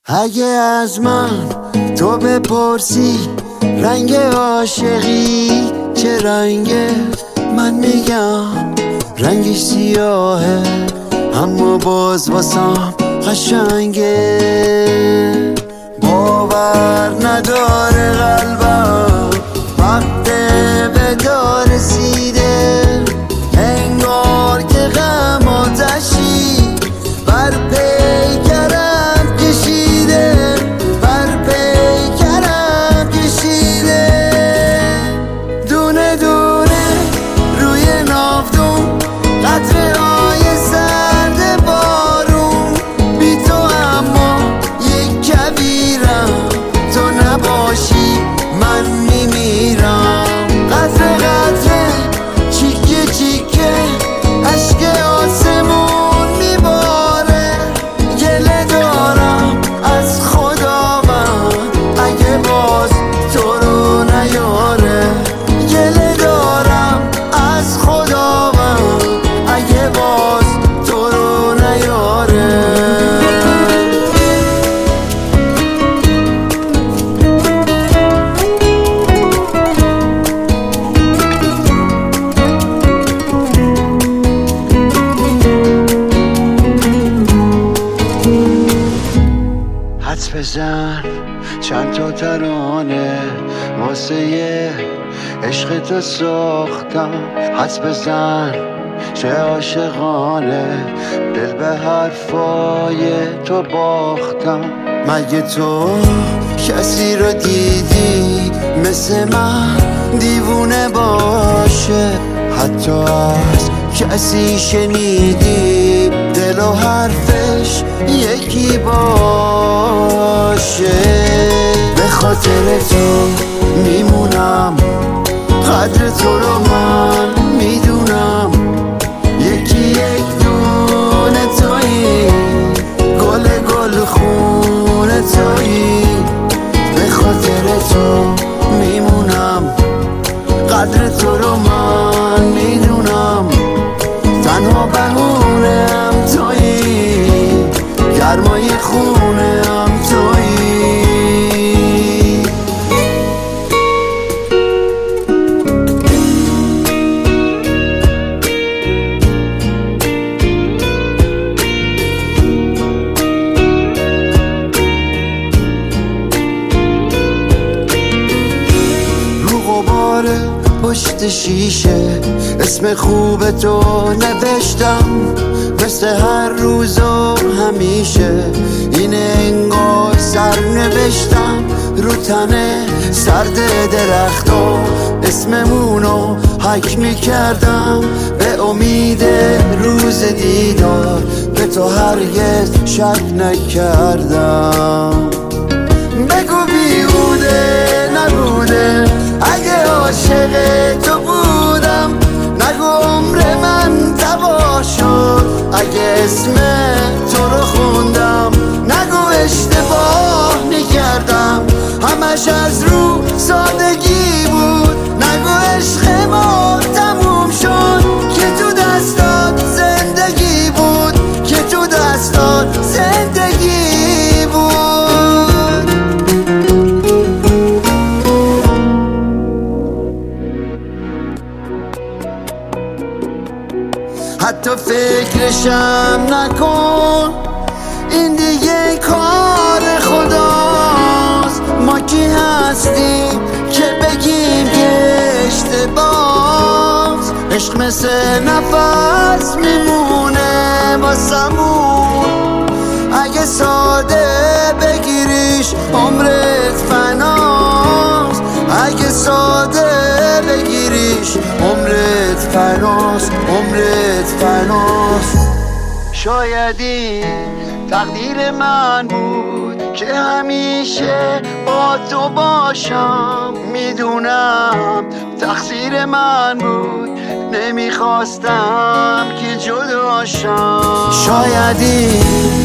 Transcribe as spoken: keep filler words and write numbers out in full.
اگه از من تو بپرسی رنگ عاشقی چه رنگه، من میگم رنگش سیاهه اما باز واسم قشنگه. باور نداره قلبم وقت ودا رسیده، انگار که غم آتشی بر پیکرم کشیده، بر پیکرم کشیده. دونه دونه روی ناودون قطره های سرد بارون، بی تو اما یک کبیرم، تو نباشی من میمیرم. قطره قطره چیکه چیکه عشق آسمون میباره، گله دارم از خدا من اگه باز تو رو نیاره، گله دارم از خدا من اگه باز تو رو نیاره. حدس بزن چند تا ترانه واسه عشق تو ساختم، حدس بزن چه عاشقانه دل به حرفای تو باختم. مگه تو کسی رو دیدی مثل من دیوونه باشه، حتی از کسی شنیدی دل و حرفش یکی باشه؟ به خاطر تو میمونم، قدر تو رو من میدونم، یکی یک دونه تویی، گل گل خونه تویی. به خاطر تو میمونم، قدر تو رو من میدونم، تنها بهونم تویی، گرمای خونه هم تویی. رو غبار پشت شیشه اسم خوب تو نوشتم، مثل هر روز و همیشه اینه انگار سر نوشتم رو تنه سرد درختو، اسممونو حک میکردم به امید روز دیدار، به تو هرگز شک نکردم. بگو بیهوده نبوده اگه عاشق تو بودم، نگو عمر من تباه شد اگه اسم تو رو خوندم، نگو اشتباه میکردم همش از رو سادگی بود، نگو عشق ما تموم شد که تو دستات زندگی بود، که تو دستات زندگی بود. حتی فکرشم نکن، این دیگه کار خداست. ما کی هستیم که بگیم که اشتباهست؟ عشق مثل نفس میمونه واسمون، اگه ساده بگیریش عمرت فناست، اگه ساده بگیریش عمرت فناست، عمرت فناست. شاید این تقدیر من بود که همیشه با تو باشم، میدونم تقصیر من بود نمیخواستم که جداشم. شاید این